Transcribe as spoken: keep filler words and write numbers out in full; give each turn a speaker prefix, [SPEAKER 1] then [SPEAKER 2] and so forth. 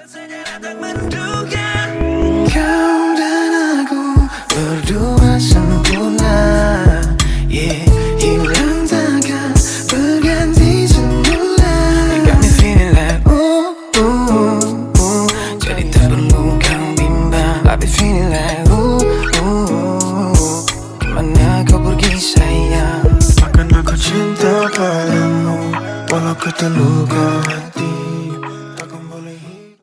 [SPEAKER 1] Kau dan aku berdua sempurna, yeah, hilang takkan berganti semula. You got me feeling like ooh, ooh, ooh. Jadi tak perlu kau bimbang. I've been feeling like ooh, ooh. Kemana kau pergi sayang?
[SPEAKER 2] Akan aku cinta padamu walau kau telah